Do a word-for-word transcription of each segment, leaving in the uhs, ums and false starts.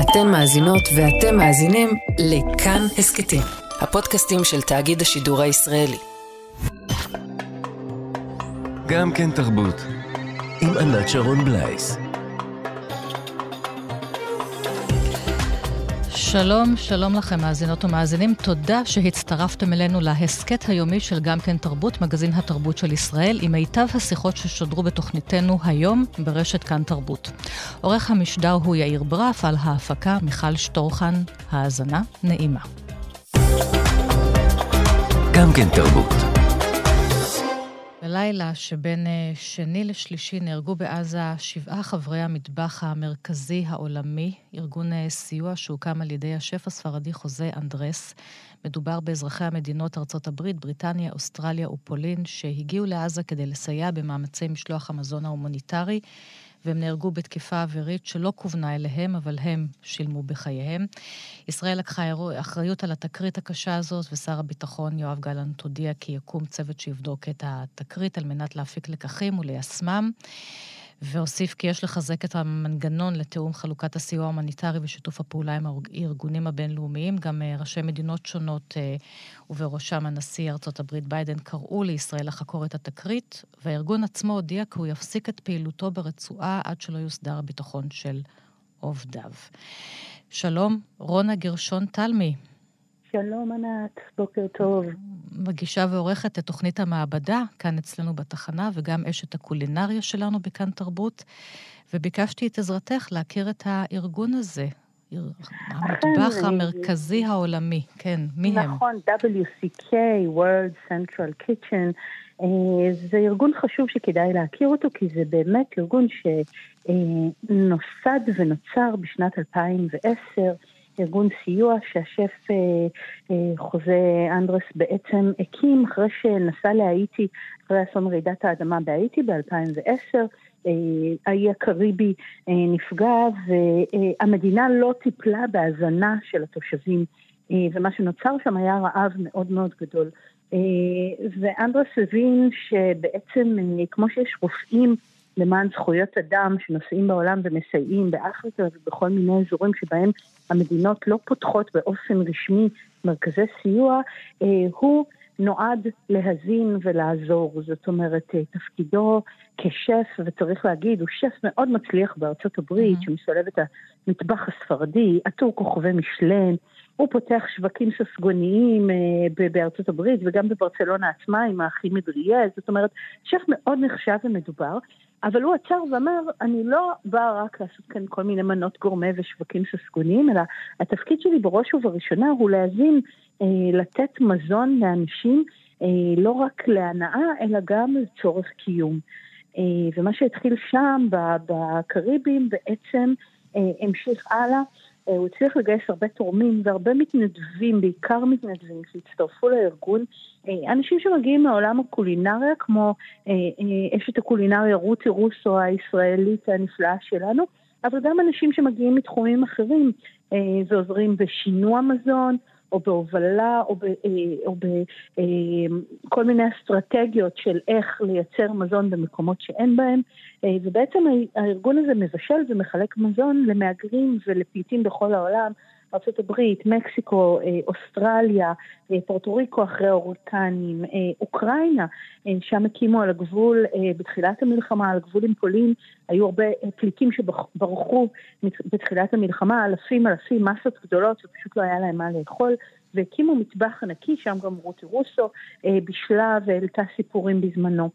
אתן מאזינות ואתם מאזינים לכאן הסקטים, הפודקאסטים של תאגיד השידור הישראלי. גם כן תרבות, עם ענת שרון בלייס. שלום, שלום לכם מאזינות ומאזינים, תודה שהצטרפתם אלינו להסקט היומי של גם כן תרבות, מגזין התרבות של ישראל, עם מיטב השיחות ששודרו בתוכניתנו היום ברשת כאן תרבות. עורך המשדר הוא יאיר ברף, על ההפקה מיכל שטורחן, האזנה נעימה. גם כן תרבות. בלילה שבין שני לשלישי נהרגו בעזה שבעה חברי המטבח המרכזי העולמי, ארגון סיוע שהוקם על ידי השף הספרדי חוזה אנדרס. מדובר באזרחי המדינות ארצות הברית, בריטניה, אוסטרליה ופולין, שהגיעו לעזה כדי לסייע במאמצי משלוח המזון ההומניטרי, והם נהרגו בתקיפה אווירית שלא כוונה אליהם, אבל הם שילמו בחייהם. ישראל לקחה אחריות על התקרית הקשה הזאת, ושר הביטחון יואב גלנט הודיע כי יקום צוות שיבדוק את התקרית על מנת להפיק לקחים וליישמם, והוסיף כי יש לחזק את המנגנון לתיאום חלוקת הסיוע ההומניטרי ושיתוף הפעולה עם הארגונים הבינלאומיים. גם ראשי מדינות שונות, ובראשם הנשיא ארצות הברית ביידן, קראו לישראל לחקור את התקרית, והארגון עצמו הודיע כי הוא יפסיק את פעילותו ברצועה עד שלא יוסדר הביטחון של עובדיו. שלום, רונה גרשון תלמי. שלום ענת, בוקר טוב. מגישה ועורכת את תוכנית המעבדה, כאן אצלנו בתחנה, וגם אשת הקולינריה שלנו בכאן תרבות, וביקשתי את עזרתך להכיר את הארגון הזה, המטבח המרכזי העולמי. כן, מי הם? נכון, דאבליו סי קיי, World Central Kitchen, זה ארגון חשוב שכדאי להכיר אותו, כי זה באמת ארגון שנוסד ונוצר בשנת אלפיים ועשר, ארגון סיוע שהשף אה, אה, חוזה אנדרס בעצם הקים אחרי שנסע להאיטי, אחרי אסון רעידת האדמה בהאיטי ב-אלפיים ועשר, אה, האי הקריבי אה, נפגע, והמדינה לא טיפלה בהזנה של התושבים, אה, ומה שנוצר שם היה רעב מאוד מאוד גדול. אה, ואנדרס הבין שבעצם אה, כמו שיש רופאים, למען זכויות אדם שנוסעים בעולם ומסייעים באפריקה ובכל מיני אזורים שבהם המדינות לא פותחות באופן רשמי מרכזי סיוע, הוא נועד להזין ולעזור. זאת אומרת, תפקידו כשף, וצריך להגיד, הוא שף מאוד מצליח בארצות הברית, mm-hmm. שמשלב את המטבח הספרדי, עטור כוכבי משלן, הוא פותח שווקים ססגוניים אה, בארצות הברית, וגם בברצלונה עצמה עם האחים מדריאז. זאת אומרת, שף מאוד נחשב ומדובר, אבל הוא עצר ואמר, אני לא בא רק לעשות כאן כל מיני מנות גורמה ושווקים ססגוניים, אלא התפקיד שלי בראש ובראשונה הוא להזין, אה, לתת מזון לאנשים, אה, לא רק להנאה, אלא גם לצורך קיום. אה, ומה שהתחיל שם בקריבים בעצם אה, המשיך הלאה, הוא הצליח לגייס הרבה תורמים והרבה מתנדבים, בעיקר מתנדבים שהצטרפו לארגון, אנשים שמגיעים מעולם הקולינריה, כמו אשת הקולינריה רותי רוסו הישראלית הנפלאה שלנו, אבל גם אנשים שמגיעים מתחומים אחרים ועוזרים בשינוע מזון, או בהובלה, או, ב, או בכל מיני אסטרטגיות של איך לייצר מזון במקומות שאין בהם, ובעצם הארגון הזה מבשל ומחלק מזון למהגרים ולפליטים בכל העולם, ארצות הברית, מקסיקו, אוסטרליה, פורטו ריקו אחרי ההוריקנים, אוקראינה, שם הקימו על הגבול בתחילת המלחמה, על הגבול עם פולין, היו הרבה פליטים שברחו בתחילת המלחמה, אלפים אלפים, מסות גדולות שפשוט לא היה להם מה לאכול, והקימו מטבח ענקי, שם גם רותי רוסו בשלה והעלתה סיפורים בזמנו.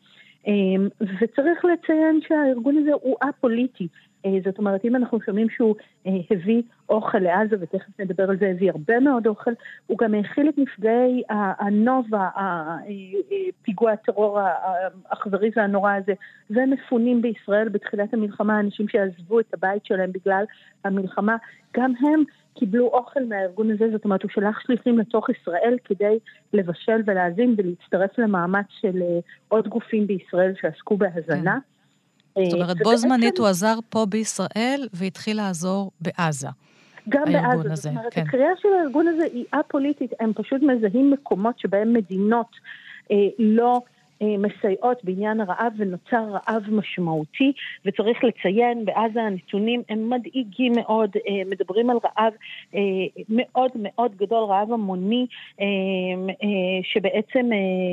וצריך לציין שהארגון הזה הוא א-פוליטי, זאת אומרת, אם אנחנו שומעים שהוא הביא אוכל לעזה, ותכף נדבר על זה, הביא הרבה מאוד אוכל, הוא גם הכיל את נפגעי הנובה, פיגוע הטרור האכזרי והנורא הזה, ומפונים בישראל בתחילת המלחמה, אנשים שעזבו את הבית שלהם בגלל המלחמה, גם הם קיבלו אוכל מהארגון הזה. זאת אומרת, הוא שלח שליחים לתוך ישראל כדי לבשל ולהזין ולהצטרף למאמץ של עוד גופים בישראל שעסקו בהזנה. זאת אומרת, בו זמנית הוא עזר פה בישראל והתחיל לעזור בעזה. גם בעזה, זאת אומרת, הקריאה של הארגון הזה היא א-פוליטית, הם פשוט מזהים מקומות שבהם מדינות לא מסייעות בעניין הרעב, ונוצר רעב משמעותי, וצריך לציין, בעזה הנתונים הם מדאיגים מאוד, מדברים על רעב מאוד מאוד גדול, רעב המוני, שבעצם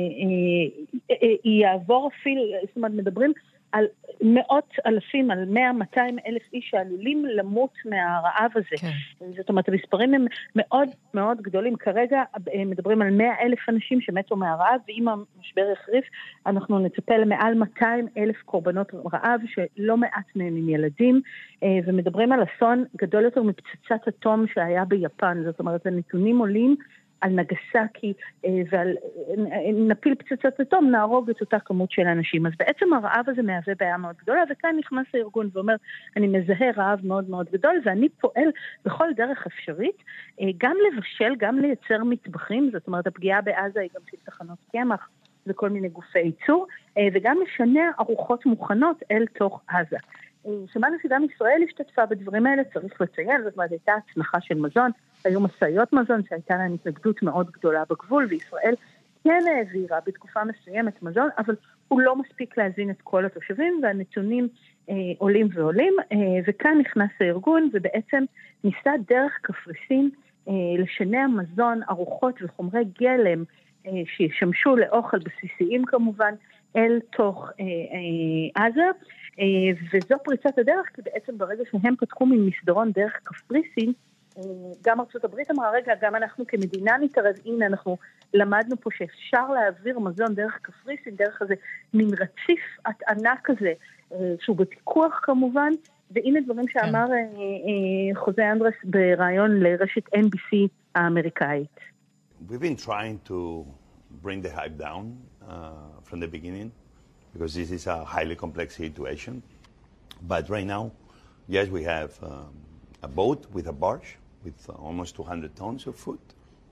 יעבור אפילו, זאת אומרת, מדברים על מאות אלפים, על מאה מאתיים אלף איש שעלולים למות מהרעב הזה. כן. זאת אומרת, המספרים הם מאוד מאוד גדולים. כרגע מדברים על מאה אלף אנשים שמתו מהרעב, ואם המשבר יחריף, אנחנו נצפה למעל מאתיים אלף קורבנות רעב, שלא מעט מהם עם ילדים, ומדברים על אסון גדול יותר מפצצת אטום שהיה ביפן. זאת אומרת, הנתונים עולים על נגסקי, ועל נפיל פצצת אטום, נהרוג את אותה כמות של אנשים. אז בעצם הרעב הזה מהווה בעיה מאוד גדולה, וכאן נכנס הארגון ואומר, אני מזהה רעב מאוד מאוד גדול, ואני פועל בכל דרך אפשרית, גם לבשל, גם לייצר מטבחים, זאת אומרת, הפגיעה בעזה היא גם של תחנות קמח, וכל מיני גופי ייצור, וגם משנע ארוחות מוכנות אל תוך עזה. שמענו שגם ישראל השתתפה בדברים האלה, צריך לציין, זאת אומרת, הייתה הצנחה של מזון, היו מסעיות מזון שהייתה להן התנגדות מאוד גדולה בגבול, וישראל כן העבירה בתקופה מסוימת מזון, אבל הוא לא מספיק להזין את כל התושבים, והנתונים אה, עולים ועולים, אה, וכאן נכנס הארגון, ובעצם ניסה דרך קפריסין אה, לשנע מזון, ארוחות וחומרי גלם, אה, שישמשו לאוכל בסיסיים כמובן, אל תוך אה, אה, עזה, אה, וזו פריצת הדרך, כי בעצם ברגע שהם פתחו ממסדרון דרך קפריסין, גם ארצות הברית אמרה, רגע, גם אנחנו כמדינה נתערב, הנה אנחנו למדנו פה שאפשר להעביר מזון דרך קפריסין, דרך איזה מין רציף הטענה כזה, שהוא בפיקוח כמובן, והנה דברים שאמר חוזה אנדרס ברעיון לרשת N B C האמריקאית. We've been trying to bring the hype down uh, from the beginning, because this is a highly complex situation. But right now, yes, we have um, a boat with a barge, with almost two hundred tons of food,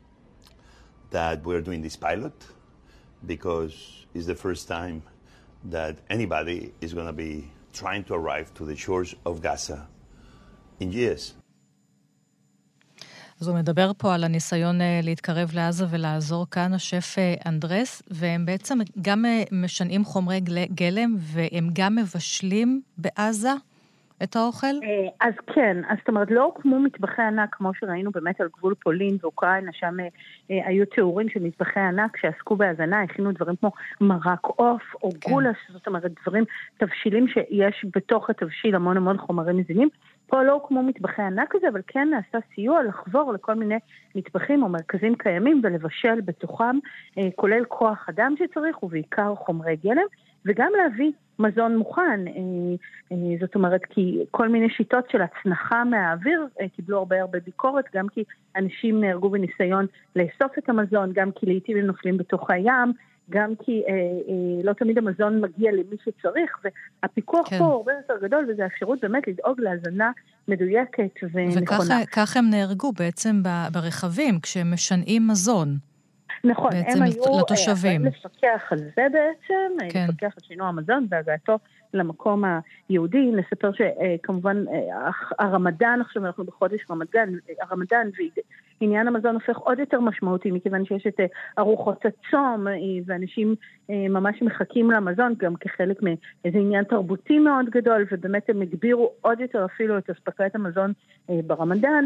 that we're doing this pilot because it's the first time that anybody is going to be trying to arrive to the shores of Gaza in years. אז הוא מדבר פה על הניסיון להתקרב לעזה ולעזור כאן, השף אנדרס, והם בעצם גם משנעים חומרי גלם, והם גם מבשלים בעזה את האוכל? אז כן, אז זאת אומרת, לא הוקמו מטבחי ענק, כמו שראינו באמת על גבול פולין ואוקראינה, שם היו תיאורים של מטבחי ענק שעסקו בהזנה, הכינו דברים כמו מרק עוף או גולש, זאת אומרת, דברים, תבשילים שיש בתוך התבשיל המון המון חומרים מזינים. פה לא הוקמו מטבחי ענק הזה, אבל כן נעשה סיוע לחבור לכל מיני מטבחים או מרכזים קיימים ולבשל בתוכם, כולל כוח אדם שצריך ובעיקר חומרי גלם, וגם להביא מזון מוכן, זאת אומרת, כי כל מיני שיטות של הצנחה מהאוויר קיבלו הרבה הרבה ביקורת, גם כי אנשים נהרגו בניסיון לאסוף את המזון, גם כי לעתים הם נופלים בתוך הים, גם כי אה, אה, לא תמיד המזון מגיע למי שצריך, והפיקוח כן. פה הוא הרבה יותר גדול, וזו האפשרות באמת לדאוג להזנה מדויקת ונכונה. וכך הם נהרגו בעצם ברכבים, כשהם משנעים מזון. נכון, הם היו לתושבים. לפקח על זה בעצם, כן. לפקח על שינוע המזון והגעתו למקום היהודי. נספר שכמובן הרמדאן, עכשיו אנחנו בחודש רמדאן, הרמדאן ועניין המזון הופך עוד יותר משמעותי, מכיוון שיש את ארוחות הצום, ואנשים ממש מחכים למזון, גם כחלק מאיזה עניין תרבותי מאוד גדול, ובאמת הם הגבירו עוד יותר אפילו את אספקת המזון ברמדאן,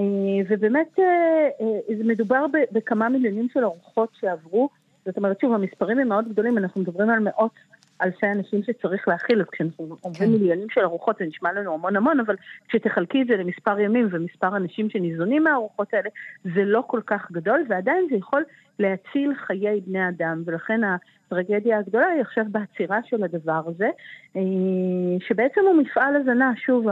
ובאמת זה מדובר בכמה מיליונים של ארוחות שעברו, זאת אומרת שוב, המספרים הם מאוד גדולים, אנחנו מדברים על מאות אלפי אנשים שצריך להכיל, אז כשאנחנו אומרים מיליונים של ארוחות, זה נשמע לנו המון המון, אבל כשתחלקי את זה למספר ימים ומספר אנשים שניזונים מהארוחות האלה, זה לא כל כך גדול, ועדיין זה יכול להציל חיי בני אדם, ולכן הטרגדיה הגדולה היא עכשיו בעצירה של הדבר הזה, שבעצם הוא מפעל הזנה, שוב,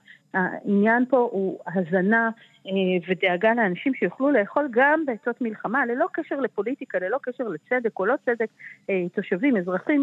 העניין פה הוא הזנה ודאגה לאנשים שיוכלו לאכול גם בעצות מלחמה, ללא קשר לפוליטיקה, ללא קשר לצדק או לא צדק, תושבים, אזרחים,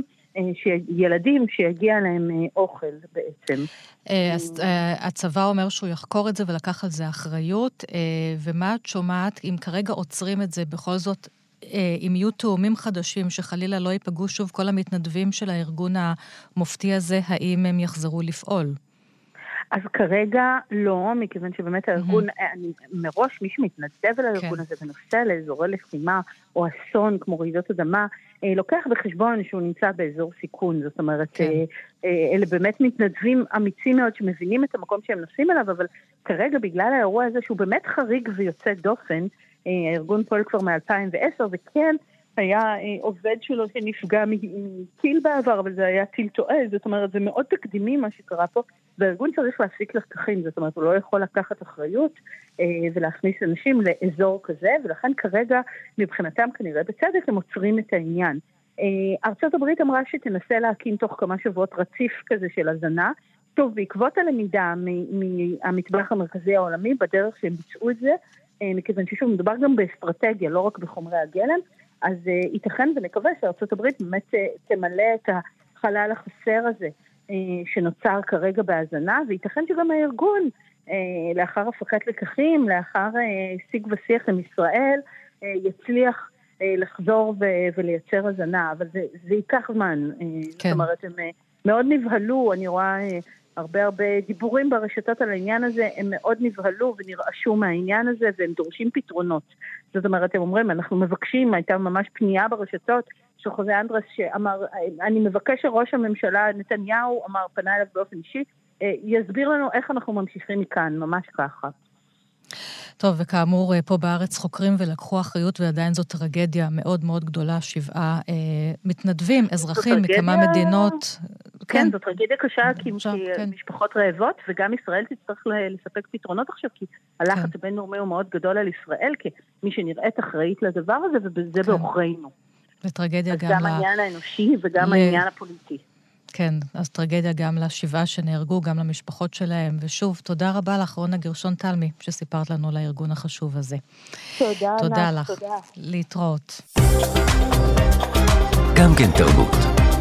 ילדים שיגיע להם אוכל בעצם. אז הצבא אומר שהוא יחקור את זה ולקח על זה אחריות, ומה את שומעת אם כרגע עוצרים את זה בכל זאת, אם יהיו תאומים חדשים שחלילה לא ייפגעו שוב כל המתנדבים של הארגון המופתי הזה, האם הם יחזרו לפעול? אז כרגע לא, מכיוון שבאמת הארגון, אני, מראש מי שמתנדב על הארגון הזה ונוסע לאזורי לחימה או אסון כמו רעידות אדמה, לוקח בחשבון שהוא נמצא באזור סיכון, זאת אומרת, אלה באמת מתנדבים אמיצים מאוד שמבינים את המקום שהם נוסעים אליו, אבל כרגע בגלל האירוע הזה שהוא באמת חריג ויוצא דופן, הארגון פועל כבר מ-אלפיים ועשר, וכן, היה עובד שלו שנפגע מטיל בעבר, אבל זה היה טיל טועה, זאת אומרת, זה מאוד תקדימי מה שקרה פה, והארגון צריך להפיק לקחים, זאת אומרת, הוא לא יכול לקחת אחריות ולהכניס אנשים לאזור כזה, ולכן כרגע מבחינתם כנראה בצדק הם עוצרים את העניין. ארצות הברית אמרה שתנסה להקים תוך כמה שבועות רציף כזה של הזנה, טוב, בעקבות הלמידה מהמטבח המרכזי העולמי, בדרך שהם ביצעו את זה, מכיוון ששוב מדובר גם באסטרטגיה, לא רק בחומרי הגלם, אז uh, ייתכן ונקווה שארצות הברית באמת uh, תמלא את החלל החסר הזה uh, שנוצר כרגע בהזנה, וייתכן שגם הארגון, uh, לאחר הפקת לקחים, לאחר uh, שיג ושיח עם ישראל, uh, יצליח uh, לחזור ו- ולייצר הזנה, אבל זה, זה ייקח זמן. Uh, כן. זאת אומרת, הם uh, מאוד נבהלו, אני רואה... Uh, הרבה הרבה דיבורים ברשתות על העניין הזה, הם מאוד נבהלו ונרעשו מהעניין הזה, והם דורשים פתרונות. זאת אומרת, הם אומרים, אנחנו מבקשים, הייתה ממש פנייה ברשתות, של חוזה אנדרס שאמר, אני מבקש שראש הממשלה נתניהו, אמר, פנה אליו באופן אישי, יסביר לנו איך אנחנו ממשיכים מכאן, ממש ככה. טוב, וכאמור, פה בארץ חוקרים ולקחו אחריות, ועדיין זו טרגדיה מאוד מאוד גדולה, שבעה אה, מתנדבים, אזרחים מכמה מדינות. כן, כן, זו טרגדיה קשה, כי, כי כן. משפחות רעבות, וגם ישראל תצטרך לספק פתרונות עכשיו, כי הלחץ כן. הבינלאומי הוא מאוד גדול על ישראל, כמי שנראית אחראית לדבר הזה, ובזה כן. באוכרינו. וטרגדיה גם... גם ל... העניין האנושי וגם ל... העניין הפוליטי. כן, אז טרגדיה גם לשבעה שנהרגו, גם למשפחות שלהם. ושוב, תודה רבה לך, רונה גרשון תלמי, שסיפרת לנו לארגון החשוב הזה. תודה, תודה לך. לך. תודה. להתראות. גם כן תרבות.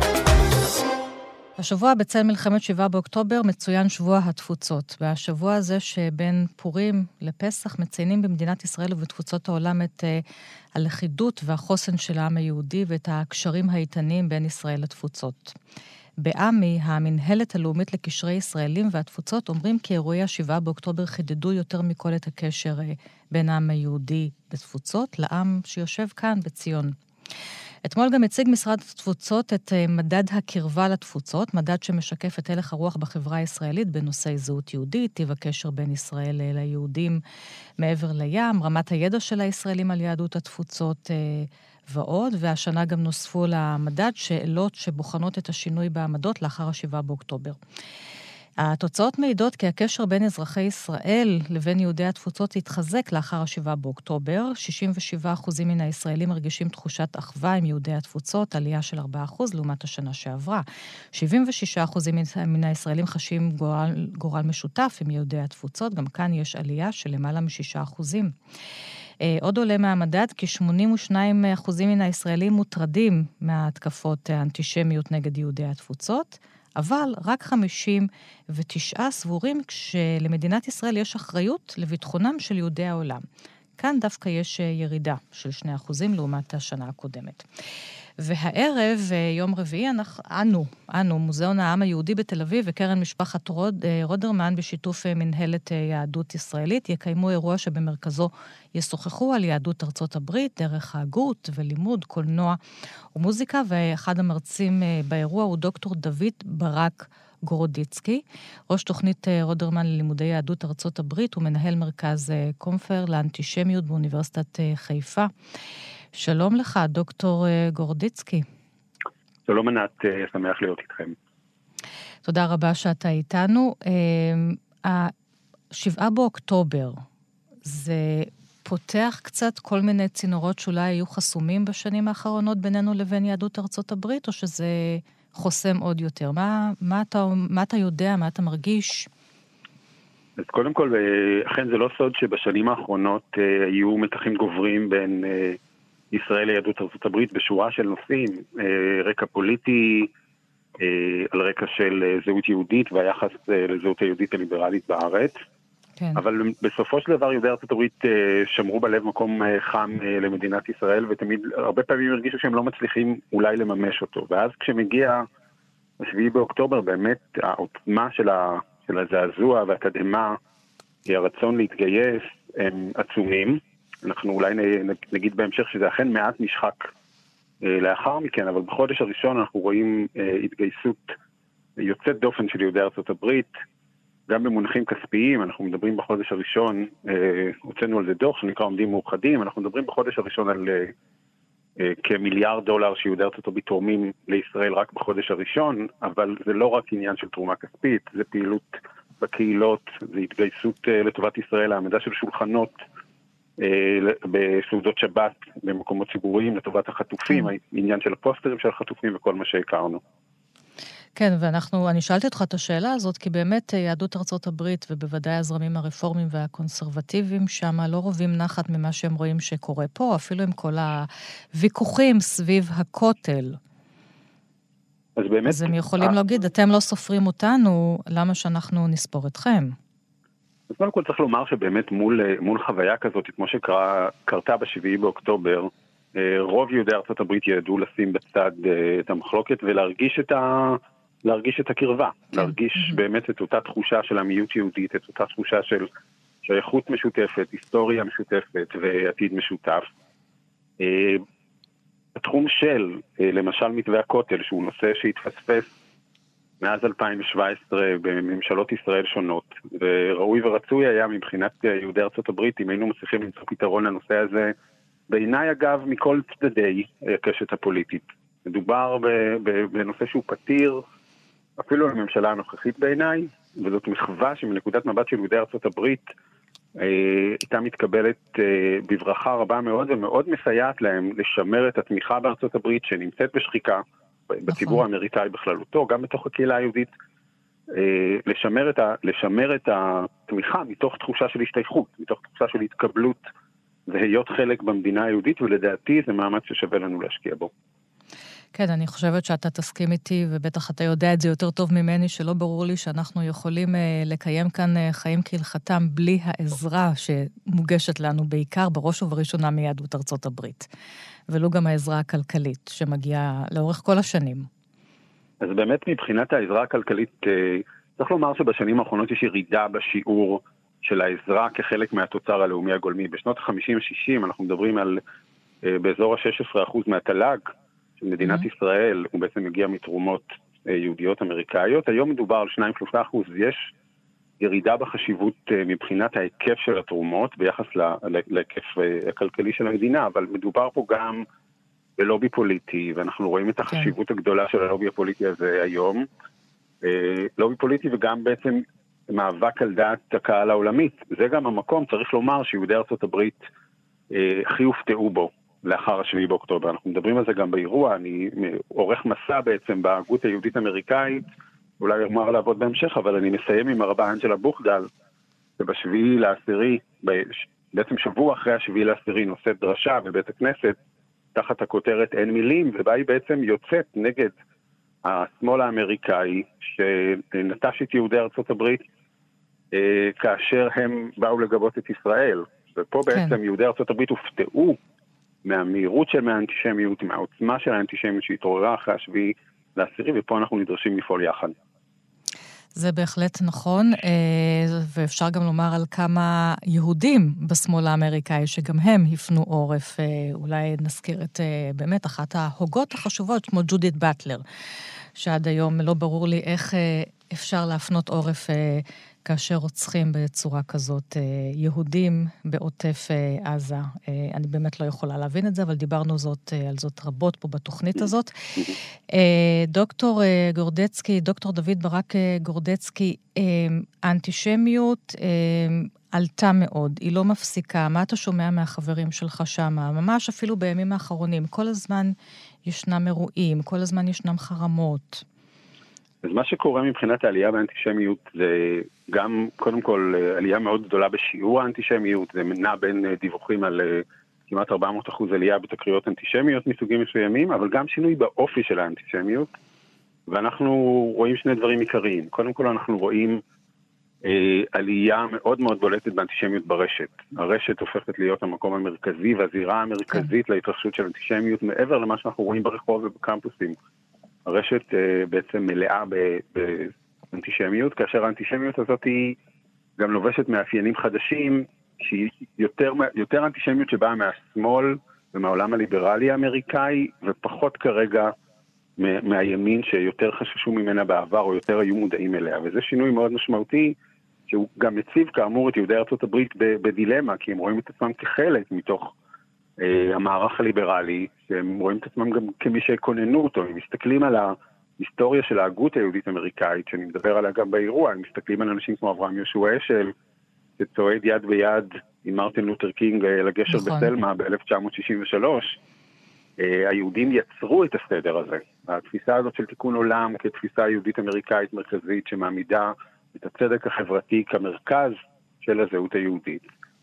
השבוע בצל מלחמת שבעה באוקטובר מצוין שבוע התפוצות. והשבוע הזה שבין פורים לפסח מציינים במדינת ישראל ובתפוצות העולם את uh, הלכידות והחוסן של העם היהודי ואת הקשרים האיתנים בין ישראל לתפוצות. בעמי, המנהלת הלאומית לקשרי ישראלים והתפוצות, אומרים כי אירועי השבעה באוקטובר חידדו יותר מכל את הקשר בין העם היהודי בתפוצות לעם שיושב כאן בציון. אתמול גם הציג משרד התפוצות את מדד הקרבה לתפוצות, מדד שמשקף את הלך הרוח בחברה הישראלית בנושאי זהות יהודית, טיב הקשר בין ישראל ליהודים מעבר לים, רמת הידע של הישראלים על יהדות התפוצות ועוד, והשנה גם נוספו למדד שאלות שבוחנות את השינוי בעמדות לאחר השבעה באוקטובר. התוצאות מעידות כי הקשר בין אזרחי ישראל לבין יהודי התפוצות התחזק לאחר השבעה באוקטובר. שישים ושבעה אחוזים מן הישראלים מרגישים תחושת אחווה עם יהודי התפוצות, עלייה של ארבעה אחוז לעומת השנה שעברה. שבעים ושישה אחוזים מן הישראלים חשים גורל, גורל משותף עם יהודי התפוצות, גם כאן יש עלייה של למעלה משישה אחוזים. עוד עולה מהמדד כי שמונים ושניים אחוזים מן הישראלים מוטרדים מההתקפות האנטישמיות נגד יהודי התפוצות, אבל רק חמישים ותשעה סבורים שלמדינת ישראל יש אחריות לביטחונם של יהודי העולם. כאן דווקא יש ירידה של שני אחוזים לעומת השנה הקודמת. והערב, יום רביעי, אנו, אנו, מוזיאון העם היהודי בתל אביב וקרן משפחת רוד, רודרמן בשיתוף מנהלת יהדות ישראלית, יקיימו אירוע שבמרכזו ישוחחו על יהדות ארצות הברית, דרך ההגות ולימוד, קולנוע ומוזיקה, ואחד המרצים באירוע הוא דוקטור דוד ברק גורודיצקי, ראש תוכנית רודרמן ללימודי יהדות ארצות הברית, ומנהל מרכז קומפר לאנטישמיות באוניברסיטת חיפה. שלום לך, דוקטור גורודיצקי. שלום ענת, שמח להיות איתכם. תודה רבה שאתה איתנו. השבעה באוקטובר, זה פותח קצת כל מיני צינורות שאולי היו חסומים בשנים האחרונות בינינו לבין יהדות ארצות הברית, או שזה חוסם עוד יותר? מה, מה אתה, מה אתה יודע, מה אתה מרגיש? אז קודם כל, אכן זה לא סוד שבשנים האחרונות היו מתחים גוברים בין ישראל ליהדות ארצות הברית בשורה של נושאים, רקע פוליטי, על רקע של זהות יהודית והיחס לזהות היהודית הליברלית בארץ. כן. אבל בסופו של דבר יהודי ארצות הברית שמרו בלב מקום חם למדינת ישראל, ותמיד הרבה פעמים הרגישו שהם לא מצליחים אולי לממש אותו. ואז כשמגיע השביעי באוקטובר, באמת העוצמה של של הזעזוע והתדהמה, הרצון להתגייס, הם עצומים. אנחנו אולי נגיד בהמשך שזה אכן מעט נשחק לאחר מכן, אבל בחודש הראשון אנחנו רואים התגייסות יוצאת דופן של יהודי ארצות הברית, גם במונחים כספיים. אנחנו מדברים בחודש הראשון, הוצאנו על זה דוח שנקרא עומדים מאוחדים, אנחנו מדברים בחודש הראשון על כמיליארד דולר שיהודי ארצות הברית תורמים לישראל רק בחודש הראשון, אבל זה לא רק עניין של תרומה כספית, זה פעילות בקהילות, זה התגייסות לטובת ישראל, העמדה של שולחנות בסעודות שבת במקומות ציבוריים לטובת החטופים, העניין של הפוסטרים של החטופים וכל מה שהכרנו. כן, ואנחנו, אני שאלתי אותך את השאלה הזאת, כי באמת יהדות ארצות הברית, ובוודאי הזרמים הרפורמיים והקונסרבטיביים, שם לא רואים נחת ממה שהם רואים שקורה פה, אפילו עם כל הוויכוחים סביב הכותל. אז באמת... אז הם יכולים 아... להגיד, אתם לא סופרים אותנו, למה שאנחנו נספור אתכם? אז קודם כל צריך לומר שבאמת מול, מול חוויה כזאת, כמו שקרתה בשביעי באוקטובר, רוב יהודי ארצות הברית ידעו לשים בצד את המחלוקת ולהרגיש את ה... להרגיש את הקרבה, כן. להרגיש mm-hmm. באמת את אותה תחושה של עמיות יהודית, את אותה תחושה של שייכות משותפת, היסטוריה משותפת ועתיד משותף. התחום של, למשל מתווה הכותל, שהוא נושא שהתפספס מאז אלפיים שבע עשרה בממשלות ישראל שונות, וראוי ורצוי היה מבחינת יהודי ארצות הברית, אם היינו מצליחים למצוא פתרון לנושא הזה, בעיניי אגב מכל צדדי הקשת הפוליטית. מדובר בנושא שהוא פתיר, אפילו לממשלה הנוכחית בעיניי, וזאת מחווה שמנקודת מבט של יהודי ארצות הברית, הייתה מתקבלת בברכה רבה מאוד, ומאוד מסייעת להם לשמר את התמיכה בארצות הברית, שנמצאת בשחיקה, בציבור האמריקאי בכללותו, גם בתוך הקהילה היהודית, לשמר את, ה, לשמר את התמיכה מתוך תחושה של השתייכות, מתוך תחושה של התקבלות, והיות חלק במדינה היהודית, ולדעתי זה מאמץ ששווה לנו להשקיע בו. כן, אני חושבת שאתה תסכים איתי, ובטח אתה יודע את זה יותר טוב ממני, שלא ברור לי שאנחנו יכולים לקיים כאן חיים כהלכתם בלי העזרה שמוגשת לנו בעיקר, בראש ובראשונה מיהדות ארצות הברית. ולא גם העזרה הכלכלית שמגיעה לאורך כל השנים. אז באמת מבחינת העזרה הכלכלית, צריך לומר שבשנים האחרונות יש ירידה בשיעור של העזרה כחלק מהתוצר הלאומי הגולמי. בשנות ה-חמישים ו-שישים אנחנו מדברים על באזור ה-שש עשרה אחוז מהתל"ג של מדינת mm-hmm. ישראל, הוא בעצם מגיע מתרומות יהודיות אמריקאיות. היום מדובר על שניים שלושה אחוז. יש ירידה בחשיבות מבחינת ההיקף של התרומות ביחס להיקף הכלכלי של המדינה, אבל מדובר פה גם בלובי פוליטי, ואנחנו רואים את החשיבות okay. הגדולה של הלובי הפוליטי הזה היום. לובי פוליטי וגם בעצם מאבק על דעת הקהל העולמית. זה גם המקום, צריך לומר שיהודי ארצות הברית הכי הופתעו בו לאחר השביעי באוקטובר. אנחנו מדברים על זה גם באירוע, אני עורך מסע בעצם בהגות היהודית אמריקאית, אולי אומר לעבוד בהמשך, אבל אני מסיים עם הרבה אנג'לה בוכדל, שבשביעי לעשירי, בעצם שבוע אחרי השביעי לעשירי, נושאת דרשה בבית הכנסת, תחת הכותרת אין מילים, ובה היא בעצם יוצאת נגד השמאל האמריקאי, שנטש את יהודי ארצות הברית, כאשר הם באו לגבות את ישראל. ופה כן. בעצם יהודי ארצות הברית הופתעו מהמהירות של האנטישמיות, מהעוצמה של האנטישמיות שהתעוררה אחרי השביעי לעשירי, ופה אנחנו נדרשים לפעול יחד. זה בהחלט נכון, ואפשר גם לומר על כמה יהודים בשמאל האמריקאי, שגם הם הפנו עורף, אולי נזכיר את באמת אחת ההוגות החשובות, כמו ג'ודית באטלר, שעד היום לא ברור לי איך אפשר להפנות עורף כאשר רוצחים בצורה כזאת יהודים בעוטף עזה. אני באמת לא יכולה להבין את זה, אבל דיברנו זאת, על זאת רבות פה בתוכנית הזאת. דוקטור גורדצקי, דוקטור דוד ברק גורדצקי, האנטישמיות עלתה מאוד, היא לא מפסיקה. מה אתה שומע מהחברים שלך שם? ממש אפילו בימים האחרונים, כל הזמן ישנם אירועים, כל הזמן ישנם חרמות. אז מה שקורה מבחינת העלייה באנטישמיות זה גם, קודם כל, עלייה מאוד גדולה בשיעור האנטישמיות, זה נע בין דיווחים על כמעט ארבע מאות אחוז עלייה בתקריות אנטישמיות מסוגים מסוימים, אבל גם שינוי באופי של האנטישמיות, ואנחנו רואים שני דברים עיקריים. קודם כל אנחנו רואים אה, עלייה מאוד מאוד בולטת באנטישמיות ברשת. הרשת הופכת להיות המקום המרכזי והזירה המרכזית להתרחשות של אנטישמיות, מעבר למה שאנחנו רואים ברחוב ובקמפוסים. הרשת uh, בעצם מלאה אנטישמיות, כאשר האנטישמיות הזאת היא גם לובשת מאפיינים חדשים, שהיא יותר, יותר אנטישמיות שבאה מהשמאל ומהעולם הליברלי האמריקאי, ופחות כרגע מהימין שיותר חששו ממנה בעבר או יותר היו מודעים אליה. וזה שינוי מאוד משמעותי, שהוא גם מציב כאמור את יהודי ארצות הברית בדילמה, כי הם רואים את עצמם כחלק מתוך אה, המערך הליברלי, שהם רואים את עצמם גם כמי שכוננו אותו, הם מסתכלים על ההיסטוריה של ההגות היהודית אמריקאית, שאני מדבר עליה גם באירוע, הם מסתכלים על אנשים כמו אברהם יהושע אשל, שצועד יד ביד עם מרטין לותר קינג לגשר נכון. בסלמה ב-אלף תשע מאות שישים ושלוש, היהודים יצרו את הסדר הזה. התפיסה הזאת של תיקון עולם כתפיסה יהודית אמריקאית מרכזית שמעמידה את הצדק החברתי כמרכז של הזהות היהודית.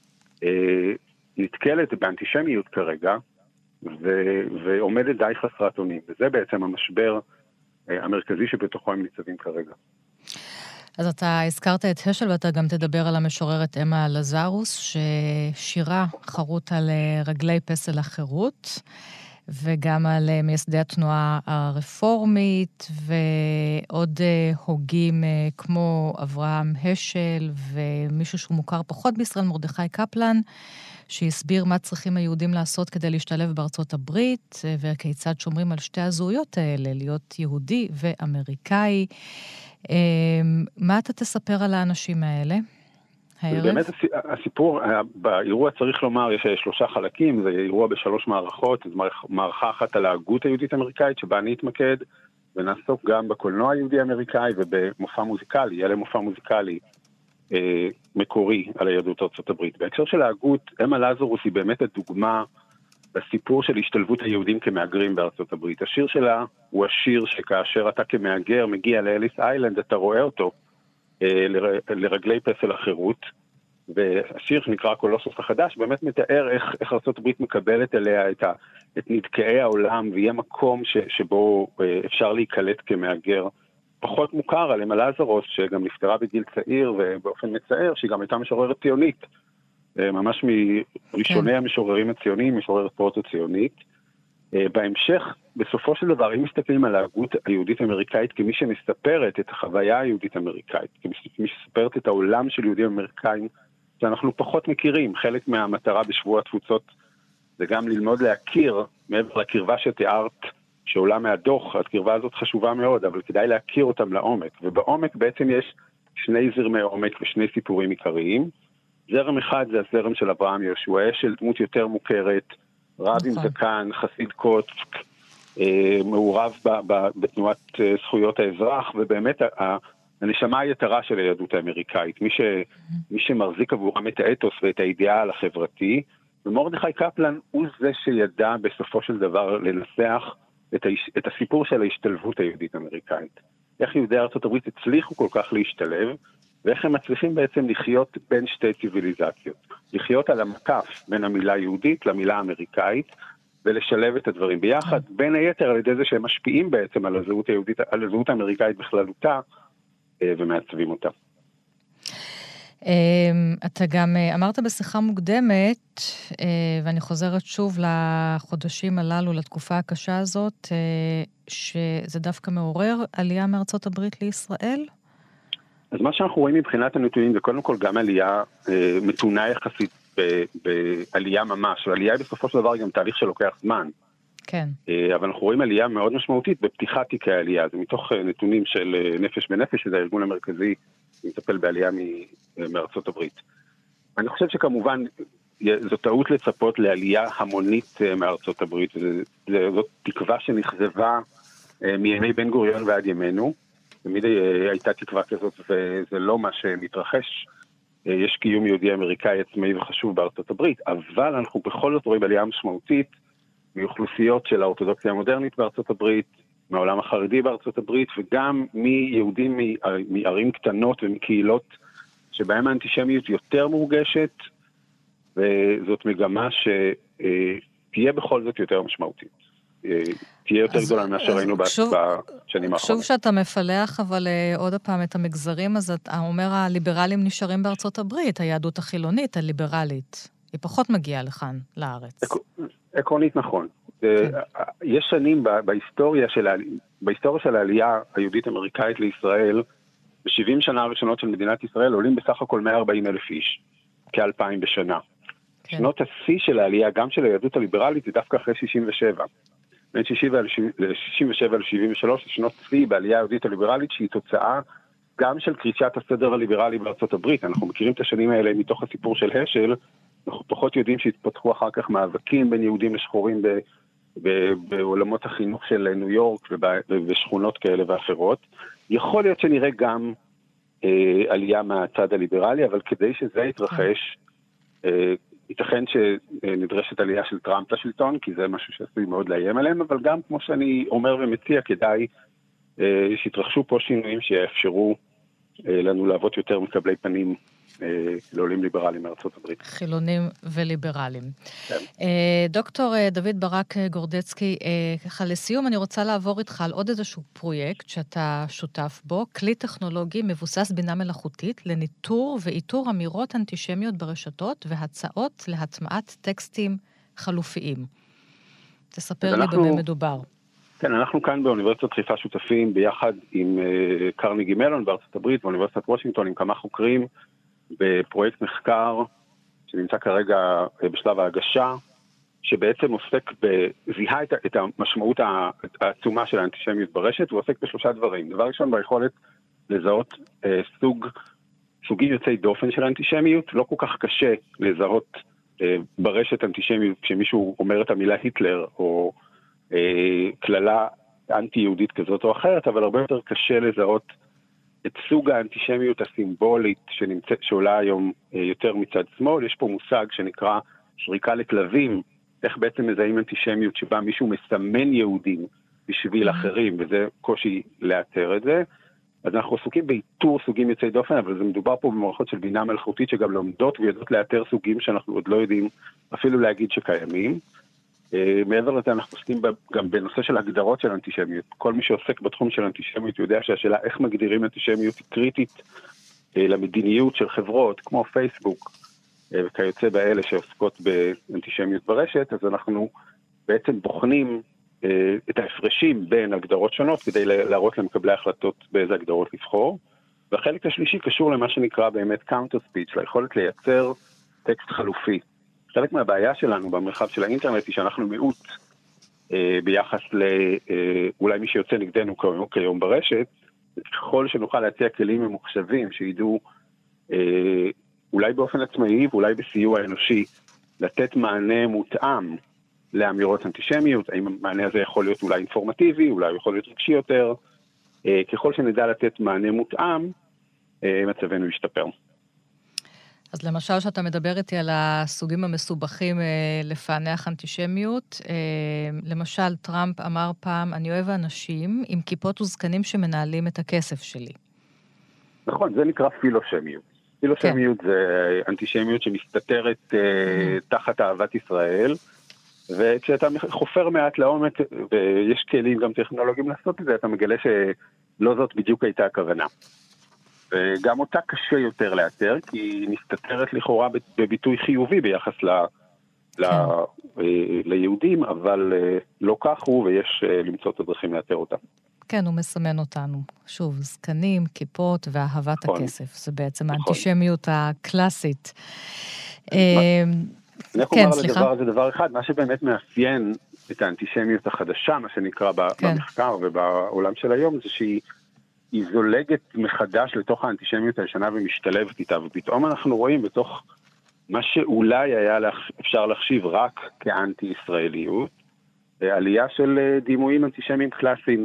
נתקלת באנטישמיות כרגע ו- ועומדת די חסרת אונים. וזה בעצם המשבר המרכזי שבתוכו הם ניצבים כרגע. אז אתה הזכרת את השל ואתה גם תדבר על המשוררת אמה לזרוס, ששירה חרוט על רגלי פסל החירות, וגם על מייסדי התנועה הרפורמית, ועוד הוגים כמו אברהם השל, ומישהו שהוא מוכר פחות בישראל, מרדכי קפלן, שהסביר מה צריכים היהודים לעשות כדי להשתלב בארצות הברית, וכיצד שומרים על שתי הזהויות האלה, להיות יהודי ואמריקאי. מה אתה תספר על האנשים האלה? הערב? באמת הסיפור, באירוע צריך לומר, יש שלושה חלקים, זה אירוע בשלוש מערכות, זו מערכה אחת על ההגות היהודית אמריקאית, שבה אני אתמקד, ונעסוק גם בקולנוע היהודי אמריקאי, ובמופע מוזיקלי, יהיה למופע מוזיקלי אה, מקורי על היהדות ארצות הברית. בהקשר של ההגות, אמה לזרוס היא באמת הדוגמה בסיפור של השתלבות היהודים כמהגרים בארצות הברית. השיר שלה הוא השיר שכאשר אתה כמהגר מגיע לאליס איילנד, אתה רואה אותו אה, לר, לרגלי פסל החירות, והשיר שנקרא קולוסוס החדש באמת מתאר איך, איך ארצות הברית מקבלת אליה את, ה, את נדכאי העולם, ויהיה מקום ש, שבו אה, אפשר להיקלט כמהגר. פחות מוכר על אמה לזרוס, שגם נפטרה בגיל צעיר ובאופן מצער, שהיא גם הייתה משוררת ציונית, ממש מראשוני המשוררים הציוניים, משוררת פרוטו-ציונית. בהמשך, בסופו של דבר, אם מסתכלים על ההגות היהודית-אמריקאית כמי שמספרת את החוויה היהודית-אמריקאית, כמי שמספרת את העולם של יהודים אמריקאים, שאנחנו פחות מכירים. חלק מהמטרה בשבוע התפוצות זה גם ללמוד להכיר, מעבר לקרבה שתיארת, שעולה מהדוח, הקרבה הזאת חשובה מאוד, אבל כדאי להכיר אותם לעומק. ובעומק בעצם יש שני זרמי עומק ושני סיפורים עיקריים. זרם אחד זה הזרם של אברהם יהושע אשל, דמות יותר מוכרת, רב עם זקן, חסיד קוטק, אה, מעורב ב, ב, בתנועת אה, זכויות האזרח, ובאמת ה, הנשמה היתרה של היהדות האמריקאית, מי, ש, מי שמחזיק עבורם את האתוס ואת האידיאל החברתי, ומרדכי קפלן הוא זה שידע בסופו של דבר לנסח את, היש, את הסיפור של ההשתלבות היהודית האמריקאית. איך יהודי ארצות הברית הצליחו כל כך להשתלב, ואיך הם מצליחים בעצם לחיות בין שתי ציביליזציות. לחיות על המקף בין המילה יהודית למילה אמריקאית, ולשלב את הדברים ביחד, בין היתר על ידי זה שהם משפיעים בעצם על הזהות היהודית, על הזהות האמריקאית בכללותה, ומעצבים אותה. אתה גם אמרת בשיחה מוקדמת, ואני חוזרת שוב לחודשים הללו, לתקופה הקשה הזאת, שזה דווקא מעורר עלייה מארצות הברית לישראל? אז מה שאנחנו רואים מבחינת הנתונים, זה קודם כל גם עלייה אה, מתונה יחסית ב, בעלייה ממש, ועלייה בסופו של דבר גם תהליך שלוקח זמן. כן. אה, אבל אנחנו רואים עלייה מאוד משמעותית בפתיחת תיקי העלייה, זה מתוך אה, נתונים של אה, נפש בנפש, שזה הארגון המרכזי שמטפל בעלייה מ, אה, מארצות הברית. אני חושב שכמובן זו טעות לצפות לעלייה המונית אה, מארצות הברית, זה, זה, זאת תקווה שנחזבה אה, מימי בן גוריון ועד ימינו, תמיד הייתה תקווה כזאת, וזה לא מה שמתרחש. יש קיום יהודי אמריקאי עצמאי וחשוב בארצות הברית, אבל אנחנו בכל זאת רואים עלייה משמעותית מאוכלוסיות של האורתודוקסיה המודרנית בארצות הברית, מהעולם החרדי בארצות הברית, וגם מיהודים מערים קטנות ומקהילות שבהם האנטישמיות יותר מורגשת, וזאת מגמה שתהיה בכל זאת יותר משמעותית. תהיה יותר גדולה ממה שראינו בשנים האחרונות. שוב שאתה מפלח, אבל עוד הפעם את המגזרים, אז אתה אומר, הליברלים נשארים בארצות הברית, היהדות החילונית, הליברלית, היא פחות מגיעה לכאן, לארץ. עקרונית נכון. יש שנים בהיסטוריה של העלייה היהודית אמריקאית לישראל, ב-שבעים שנה הראשונות של מדינת ישראל עולים בסך הכל מאה וארבעים אלף איש, כאלפיים בשנה. כן. שנות השיא של העלייה, גם של היהדות הליברלית, זה דווקא אחרי שישים ושבע. בין שישים ושבע ל-שבעים ושלוש, שנות שיא בעלייה היהודית הליברלית, שהיא תוצאה גם של קריצת הסדר הליברלי בארצות הברית. אנחנו מכירים את השנים האלה מתוך הסיפור של השל, אנחנו פחות יודעים שהתפתחו אחר כך מאבקים בין יהודים לשחורים ב... בעולמות החינוך של ניו יורק ובשכונות כאלה ואחרות. יכול להיות שנראה גם אה, עלייה מהצד הליברלי, אבל כדי שזה יתרחש, אה, ייתכן שנדרשת עלייה של טראמפ לשלטון, כי זה משהו שעשוי מאוד לאיים עליהם, אבל גם כמו שאני אומר ומציע, כדאי אה, שיתרחשו פה שינויים שיאפשרו אה, לנו לעבוד יותר מקבלי פנים לעולים ליברליים מארצות הברית. חילונים וליברליים. כן. דוקטור דוד ברק גורדצקי, ככה לסיום אני רוצה לעבור איתך על עוד איזשהו פרויקט שאתה שותף בו, כלי טכנולוגי מבוסס בינה מלאכותית לניטור ואיתור אמירות אנטישמיות ברשתות והצעות להטמעת טקסטים חלופיים. תספר לי במה מדובר. כן, אנחנו כאן באוניברסיטת חיפה שותפים ביחד עם קרניגי מלון בארצות הברית, באוניברסיטת וושינגטון עם כמה חוקרים, בפרויקט מחקר שנמצא כרגע בשלב ההגשה, שבעצם עוסק בזיהה את המשמעות העצומה של האנטישמיות ברשת, הוא עוסק בשלושה דברים. דבר ראשון, ביכולת לזהות סוג, סוגים יוצאי דופן של האנטישמיות. לא כל כך קשה לזהות ברשת אנטישמיות כשמישהו אומר את המילה היטלר, או כללה אנטי-יהודית כזאת או אחרת, אבל הרבה יותר קשה לזהות את סוג האנטישמיות הסימבולית שנמצא, שעולה היום יותר מצד שמאל. יש פה מושג שנקרא שריקה לכלבים, איך בעצם מזהים אנטישמיות שבה מישהו מסמן יהודים בשביל אחרים, וזה קושי לאתר את זה. אז אנחנו עסוקים באיתור סוגים יוצאי דופן, אבל זה מדובר פה במערכות של בינה מלאכותית שגם לומדות ויודעות לאתר סוגים שאנחנו עוד לא יודעים אפילו להגיד שקיימים. מעבר לזה אנחנו עוסקים גם בנושא של הגדרות של אנטישמיות. כל מי שעוסק בתחום של אנטישמיות יודע שהשאלה איך מגדירים אנטישמיות היא קריטית למדיניות של חברות כמו פייסבוק וכיוצא באלה שעוסקות באנטישמיות ברשת. אז אנחנו בעצם בוחנים את ההפרשים בין הגדרות שונות כדי להראות למקבלי החלטות באיזה הגדרות לבחור. והחלק השלישי קשור למה שנקרא באמת counter speech, ליכולת לייצר טקסט חלופי. חלק מהבעיה שלנו במרחב של האינטרנט היא שאנחנו מיעוט אה, ביחס לאולי אה, מי שיוצא נגדנו כיום, כיום ברשת, ככל שנוכל להציע כלים ממוחשבים שידעו אה, אולי באופן עצמאי ואולי בסיוע אנושי לתת מענה מותאם לאמירות אנטישמיות. האם המענה הזה יכול להיות אולי אינפורמטיבי, אולי יכול להיות רגשי יותר, אה, ככל שנדע לתת מענה מותאם, אה, מצבנו ישתפר. אז למשל, שאתה מדבר איתי על הסוגים המסובכים אה, לפענח אנטישמיות, אה, למשל, טראמפ אמר פעם, אני אוהב אנשים עם כיפות וזקנים שמנהלים את הכסף שלי. נכון, זה נקרא פילושמיות. פילושמיות כן. זה אנטישמיות שמסתתרת אה, תחת אהבת ישראל, וכשאתה חופר מעט לעומק, ויש כלים גם טכנולוגיים לעשות את זה, אתה מגלה שלא זאת בדיוק הייתה הכוונה. וגם אותה קשה יותר לאתר, כי היא מסתתרת לכאורה בביטוי חיובי ביחס ל, כן. ל, ליהודים, אבל לא כך הוא, ויש למצוא את הדרכים לאתר אותה. כן, הוא מסמן אותנו. שוב, זקנים, כיפות ואהבת נכון. הכסף. זה בעצם נכון. האנטישמיות הקלאסית. אני יכול לומר לדבר הזה דבר אחד, מה שבאמת מאפיין את האנטישמיות החדשה, מה שנקרא כן. במחקר ובעולם של היום, זה שהיא היא זולגת מחדש לתוך האנטישמיות הישנה ומשתלבת איתה, ופתאום אנחנו רואים בתוך מה שאולי היה אפשר לחשיב רק כאנטי-ישראליות, עלייה של דימויים אנטישמיים קלאסיים,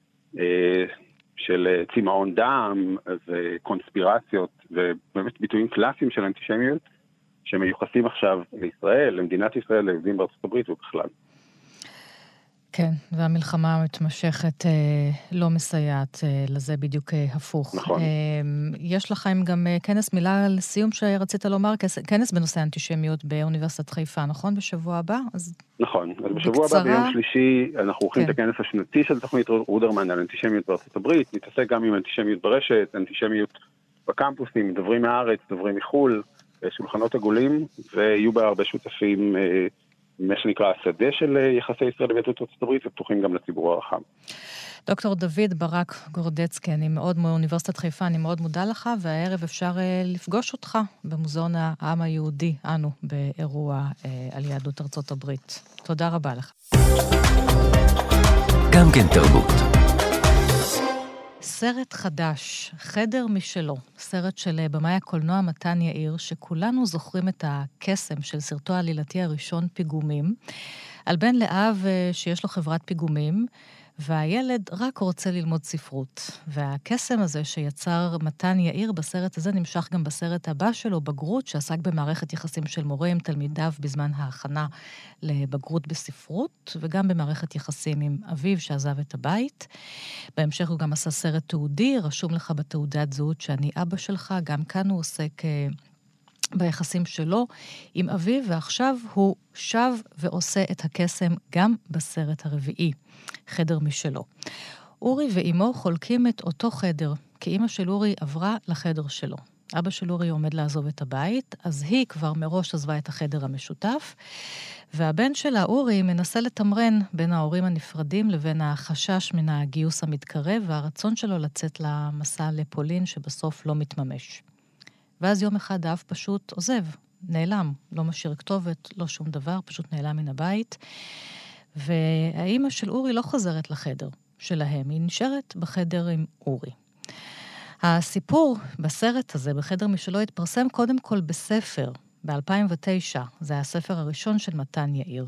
של צמאון דם וקונספירציות, ובאמת ביטויים קלאסיים של אנטישמיות, שמיוחסים עכשיו לישראל, למדינת ישראל, ליהודים בארצות הברית ובכלל. כן, והמלחמה המתמשכת אה, לא מסייעת אה, לזה בדיוק אה, הפוך. נכון. אה, יש לכם גם אה, כנס, מילה לסיום שרצית לומר, כנס, כנס בנושא אנטישמיות באוניברסיטת חיפה, נכון? בשבוע הבא? אז נכון, אז בשבוע בקצרה... הבא ביום שלישי אנחנו הולכים כן. את הכנס השנתי של תוכנית רודרמן על אנטישמיות בארצות הברית, נתעסק גם עם אנטישמיות ברשת, אנטישמיות בקמפוסים, דוברים מהארץ, דוברים מחול, שולחנות עגולים, ויהיו בה הרבה שותפים אה, מה שנקרא השדה של יחסי ישראל ויהדות ארצות הברית, ופתוחים גם לציבור הרחב. דוקטור דוד ברק גורדצקי, אני מאוד, מאוניברסיטת חיפה, אני מאוד מודה לך, והערב אפשר לפגוש אותך במוזיאון העם היהודי, אנו, באירוע על יהדות ארצות הברית. תודה רבה לך. גם כן תרבות. סרט חדש, חדר משלו, סרט של במאי הקולנוע מתן יאיר, שכולנו זוכרים את הקסם של סרטו העלילתי הראשון פיגומים, על בן לאב שיש לו חברת פיגומים, והילד רק רוצה ללמוד ספרות. והקסם הזה שיצר מתן יאיר בסרט הזה נמשך גם בסרט הבא שלו, בגרות, שעסק במערכת יחסים של מורה עם תלמידיו בזמן ההכנה לבגרות בספרות, וגם במערכת יחסים עם אביו שעזב את הבית. בהמשך הוא גם עשה סרט תעודי, רשום לך בתעודת זהות שאני אבא שלך, גם כאן הוא עוסק ביחסים שלו עם אביו, ועכשיו הוא שב ועושה את הקסם גם בסרט הרביעי, חדר משלו. אורי ואימו חולקים את אותו חדר, כי אמא של אורי עברה לחדר שלו. אבא של אורי עומד לעזוב את הבית, אז היא כבר מראש עזבה את החדר המשותף, והבן שלה, אורי, מנסה לתמרן בין ההורים הנפרדים לבין החשש מן הגיוס המתקרב, והרצון שלו לצאת למסע לפולין שבסוף לא מתממש. ואז יום אחד האב פשוט עוזב, נעלם, לא משאיר כתובת, לא שום דבר, פשוט נעלם מן הבית. והאימא של אורי לא חוזרת לחדר שלהם, היא נשארת בחדר עם אורי. הסיפור בסרט הזה, בחדר משלו, התפרסם קודם כל בספר, ב-אלפיים ותשע, זה הספר הראשון של מתן יאיר.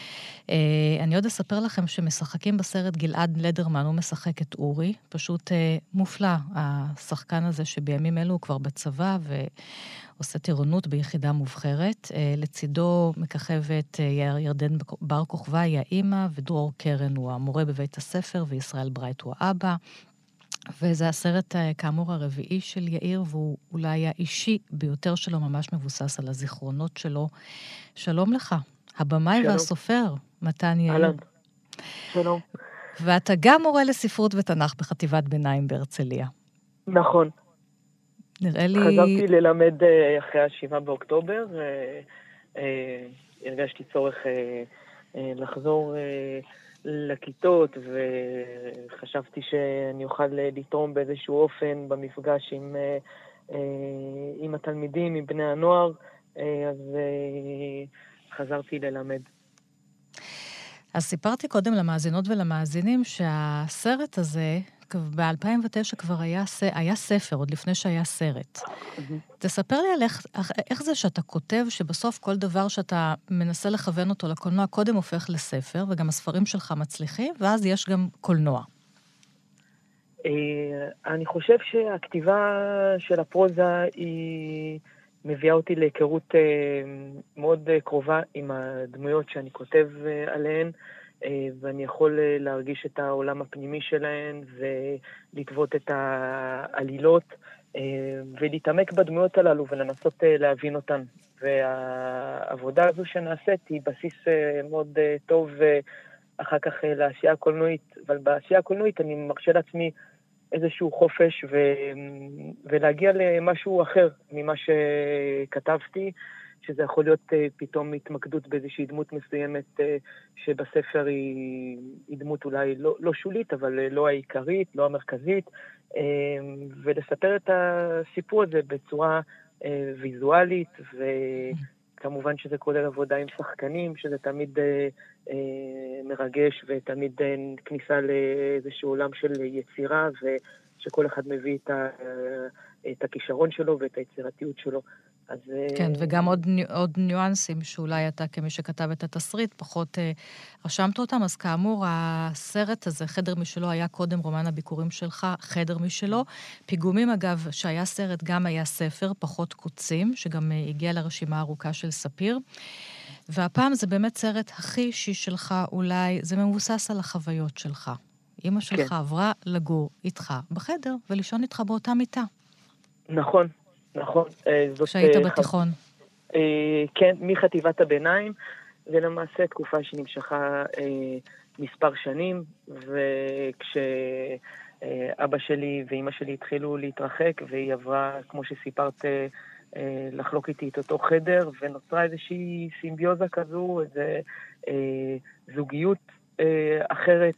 אני עוד אספר לכם שמשחקים בסרט גלעד לדרמן, הוא משחק את אורי, פשוט מופלא, השחקן הזה שבימים אלו הוא כבר בצבא ועושה טירונות ביחידה מובחרת. לצידו מככבת ירדן בר כוכבא, היא האמא, ודרור קרן הוא המורה בבית הספר, וישראל ברייט הוא האבא. וזה הסרט כאמור הרביעי של יאיר, והוא אולי האישי ביותר שלו, ממש מבוסס על הזיכרונות שלו. שלום לך, הבמאי והסופר, מתן יאיר. אהלן, שלום. ואתה גם מורה לספרות ותנ"ך בחטיבת ביניים בהרצליה. נכון. נראה לי... חזרתי ללמד אחרי השבעה באוקטובר, הרגשתי צורך לחזור לכיתות, וחשבתי שאני אוכל לתרום באיזשהו אופן במפגש עם, עם התלמידים, עם בני הנוער, אז חזרתי ללמד. אז סיפרתי קודם למאזינות ולמאזינים שהסרט הזה, ב-אלפיים ותשע כבר היה, היה ספר, עוד לפני שהיה סרט. Mm-hmm. תספר לי על איך, איך זה שאתה כותב שבסוף כל דבר שאתה מנסה לכוון אותו לקולנוע, קודם הופך לספר, וגם הספרים שלך מצליחים, ואז יש גם קולנוע. אני חושב שהכתיבה של הפרוזה היא מביאה אותי להיכרות מאוד קרובה עם הדמויות שאני כותב עליהן, ואני יכול להרגיש את העולם הפנימי שלהן, ולטוות את העלילות, ולהתעמק בדמויות הללו, ולנסות להבין אותן. והעבודה הזו שנעשית היא בסיס מאוד טוב אחר כך לעשייה הקולנועית, אבל בעשייה הקולנועית אני מרשה לעצמי איזשהו חופש ו... ולהגיע למשהו אחר ממה שכתבתי, שזה יכול להיות uh, פתאום התמקדות באיזושהי דמות מסוימת uh, שבספר היא, היא דמות אולי לא, לא שולית, אבל uh, לא העיקרית, לא המרכזית, uh, ולספר את הסיפור הזה בצורה uh, ויזואלית, וכמובן שזה כולל עבודה עם שחקנים, שזה תמיד uh, uh, מרגש, ותמיד uh, כניסה לאיזשהו עולם של יצירה, ושכל אחד מביא את, ה, את הכישרון שלו ואת היצירתיות שלו. אז, כן, וגם עוד, עוד ניואנסים שאולי אתה כמי שכתב את התסריט, פחות uh, רשמת אותם. אז כאמור, הסרט הזה, חדר משלו, היה קודם רומן הביקורים שלך, חדר משלו. פיגומים, אגב, שהיה סרט, גם היה ספר, פחות קוצים, שגם uh, הגיע לרשימה הארוכה של ספיר. והפעם זה באמת סרט הכי אישי שלך, אולי, זה מבוסס על החוויות שלך. אמא שלך כן. עברה לגור איתך בחדר, ולישון איתך באותה מיטה. נכון. נכון. שהיית בתיכון. כן, מחטיבת הביניים, זה למעשה תקופה שנמשכה מספר שנים, וכשאבא שלי ואמא שלי התחילו להתרחק, והיא עברה, כמו שסיפרת, לחלוק איתי את אותו חדר, ונוצרה איזושהי סימביוזה כזו, איזו זוגיות אחרת,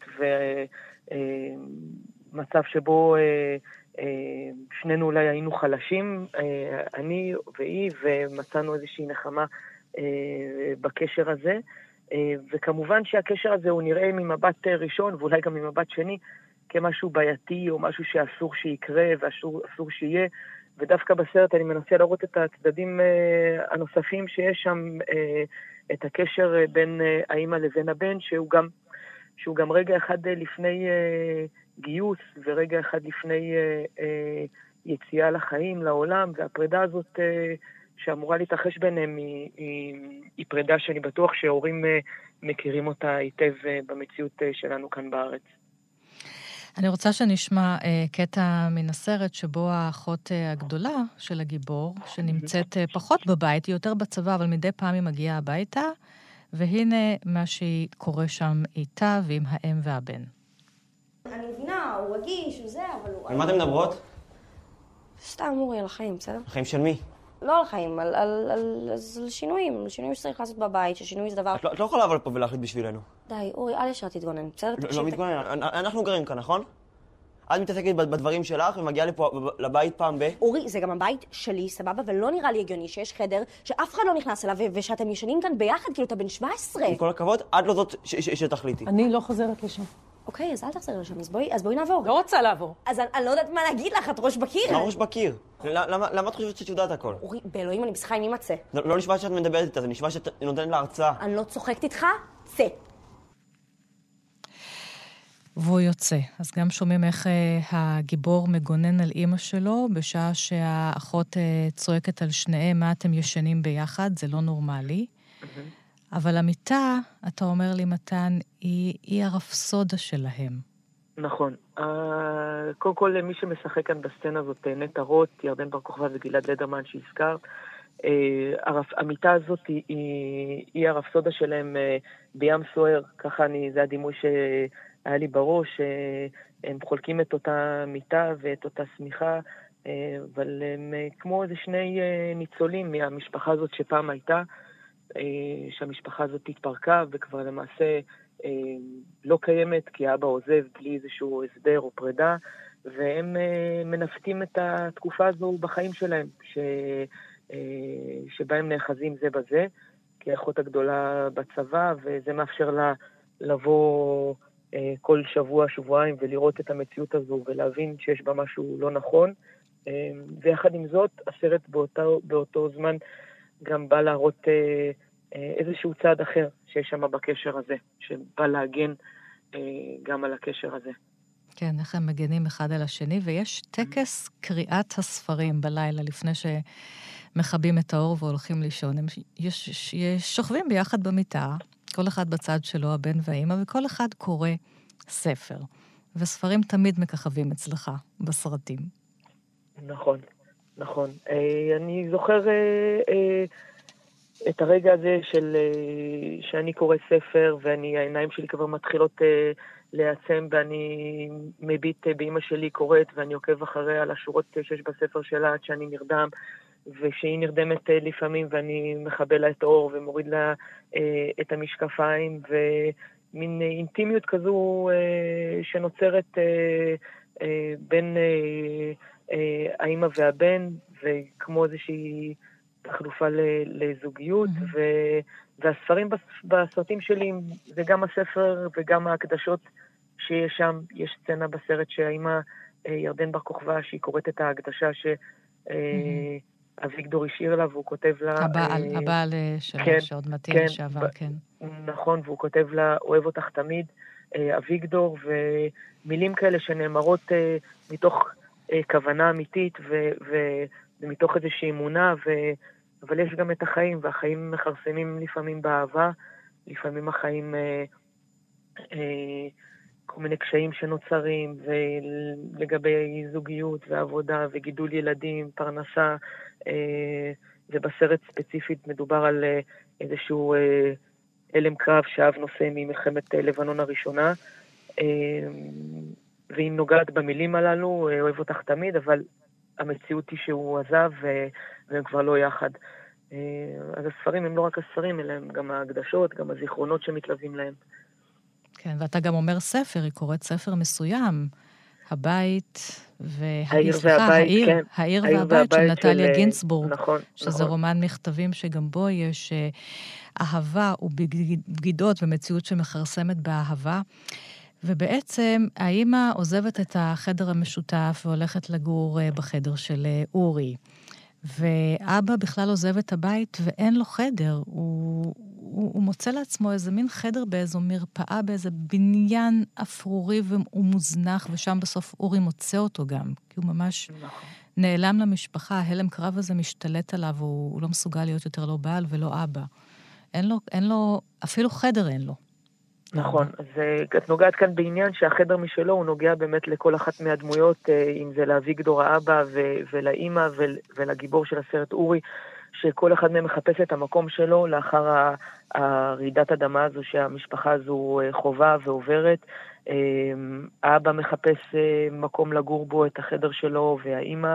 ומצב שבו שנינו אולי היינו חלשים, אני והיא, ומצאנו איזושהי נחמה בקשר הזה, וכמובן שהקשר הזה הוא נראה ממבט ראשון, ואולי גם ממבט שני, כמשהו בעייתי, או משהו שאסור שיקרה, ואסור שיהיה, ודווקא בסרט אני מנסה לראות את הצדדים הנוספים שיש שם, את הקשר בין האמא לבין הבן, שהוא גם, שהוא גם רגע אחד לפני גיוס, ורגע אחד לפני יציאה לחיים, לעולם, והפרידה הזאת שאמורה להתרחש ביניהם היא, היא, היא פרידה שאני בטוח שההורים מכירים אותה היטב במציאות שלנו כאן בארץ. אני רוצה שנשמע אה, קטע מן הסרט שבו האחות אה, הגדולה של הגיבור, שנמצאת אה, פחות בבית, היא יותר בצבא, אבל מדי פעם היא מגיעה הביתה, והנה מה שהיא קורה שם איתה ועם האם והבן. אני מבינה, הוא רגיש, הוא זה, אבל הוא... על מה אתם מדברות? סתם, אורי, על החיים, בסדר? החיים של מי? לא על החיים, על, על, על, על שינויים, על שינויים שצריך לעשות בבית, ששינוי זה דבר... את לא, את לא יכולה לבוא לפה ולהחליט בשבילנו. די, אורי, אל ישר תתגונן, בסדר? לא, לא מתגונן, אנחנו גרים כאן, נכון? את מתעסקת בדברים שלך ומגיעה לפה לבית פעם ב... אורי, זה גם הבית שלי, סבבה, ולא נראה לי הגיוני שיש חדר שאף אחד לא נכנס אליו ושאתם ישנים כאן ביחד, כאילו אתה בן שבע עשרה. עם כל הכבוד, את לא זאת שתחליטי. אני לא חוזרת לשם. אוקיי, אז אל תחזר לשם, אז בואי, אז בואי נעבור. לא רוצה לעבור. אז אני, אני לא יודעת מה להגיד לך, את ראש בקיר. מה ראש בקיר? למה, למה את חושבת שאת יודעת הכל? אורי, באלוהים אני בשיחה עם אמא צא. לא, לא נשמע שאת מדברת איתה, זה נשמע שאת נותנת לה הרצאה. אני לא צוחקת איתך, צא. והוא יוצא. אז גם שומעים איך אה, הגיבור מגונן על אמא שלו, בשעה שהאחות אה, צועקת על שניהם, מה אתם ישנים ביחד, זה לא נורמלי. אבל המיטה, אתה אומר לי, מתן, היא, היא הרפסודה שלהם. נכון. Uh, קודם כל, מי שמשחק כאן בסצנה הזאת, נטע רוט, ירדן בר כוכבא וגלעד לדרמן שהזכר, uh, הרפ... המיטה הזאת היא, היא, היא הרפסודה שלהם uh, בים סוער, ככה אני, זה הדימוי שהיה לי בראש, uh, הם חולקים את אותה מיטה ואת אותה סמיכה, uh, אבל הם uh, כמו איזה שני uh, ניצולים מהמשפחה הזאת שפעם הייתה, שהמשפחה הזאת התפרקה וכבר למעשה לא קיימת כי אבא עוזב בלי איזשהו הסדר או פרידה, והם מנפתים את התקופה הזו בחיים שלהם, ש... שבהם נאחזים זה בזה, כי האחות הגדולה בצבא, וזה מאפשר לה לבוא כל שבוע, שבועיים, ולראות את המציאות הזו ולהבין שיש בה משהו לא נכון. ויחד עם זאת, הסרט באותו, באותו זמן גם בא להראות אה, אה, איזשהו צעד אחר שיש שם בקשר הזה, שבא להגן אה, גם על הקשר הזה. כן, איך הם מגנים אחד על השני, ויש טקס קריאת הספרים בלילה, לפני שמכבים את האור והולכים לישון. הם יש, יש, שוכבים ביחד במיטה, כל אחד בצד שלו, הבן והאמא, וכל אחד קורא ספר. וספרים תמיד מככבים אצלך בסרטים. נכון. נכון. אני זוכר את הרגע הזה של שאני קורא ספר, ואני, העיניים שלי כבר מתחילות לעצם, ואני מביט באמא שלי קוראת, ואני עוקב אחריה על השורות שיש בספר שלה, עד שאני נרדם, ושהיא נרדמת לפעמים, ואני מחבל לה את האור, ומוריד לה את המשקפיים, ומין אינטימיות כזו שנוצרת בין האמא והבן, וכמו איזושהי תחלופה לזוגיות, mm-hmm. ו- והספרים בסרטים שלי, זה גם הספר וגם ההקדשות שיש שם. יש סצנה בסרט שהאמא ירדן בר כוכבא, שהיא קוראת את ההקדשה שאביגדור השאיר לה, והוא כותב לה... הבעל, אה, הבעל שלה, כן, שעוד מתאים כן, שעבר, ב- כן. נכון, והוא כותב לה, אוהב אותך תמיד, אביגדור, ומילים כאלה שנאמרות מתוך... כוונה אמיתית ו- ו- ומתוך איזושהי אמונה, ו- אבל יש גם את החיים, והחיים מחרסמים לפעמים באהבה, לפעמים החיים אה, אה, כל מיני קשיים שנוצרים, ולגבי זוגיות ועבודה וגידול ילדים, פרנסה, אה, ובסרט ספציפית מדובר על אה, איזשהו אה, אלם קרב שאב נושא ממלחמת אה, לבנון הראשונה, אה, והיא נוגעת במילים הללו, אוהב אותך תמיד, אבל המציאות היא שהוא עזב והם כבר לא יחד. אז הספרים הם לא רק הספרים, אלא הם גם ההקדשות, גם הזיכרונות שמתלווים להם. כן, ואתה גם אומר ספר, היא קוראת ספר מסוים, הבית העיר והבית, כן. העיר והבית של נטליה גינסבורג, נכון, שזה רומן מכתבים שגם בו יש אהבה ובגידות ומציאות שמחרסמת באהבה. ובעצם האמא עוזבת את החדר המשותף והולכת לגור בחדר של אורי. ואבא בכלל עוזב את הבית ואין לו חדר. הוא, הוא, הוא מוצא לעצמו איזה מין חדר באיזו מרפאה, באיזה בניין אפרורי ומוזנח, ושם בסוף אורי מוצא אותו גם, כי הוא ממש נכון. נעלם למשפחה, ההלם קרב הזה משתלט עליו, הוא, הוא לא מסוגל להיות יותר לא בעל ולא אבא. אין לו, אין לו, אפילו חדר אין לו. נכון, אז את נוגעת כאן בעניין שהחדר משלו הוא נוגע באמת לכל אחת מהדמויות, אם זה לאביגדור האבא ולאמא ולגיבור של הסרט אורי, שכל אחד מהם מחפש את המקום שלו לאחר הרעידת אדמה הזו שהמשפחה הזו חובה ועוברת. האבא מחפש מקום לגור בו, את החדר שלו והאמא,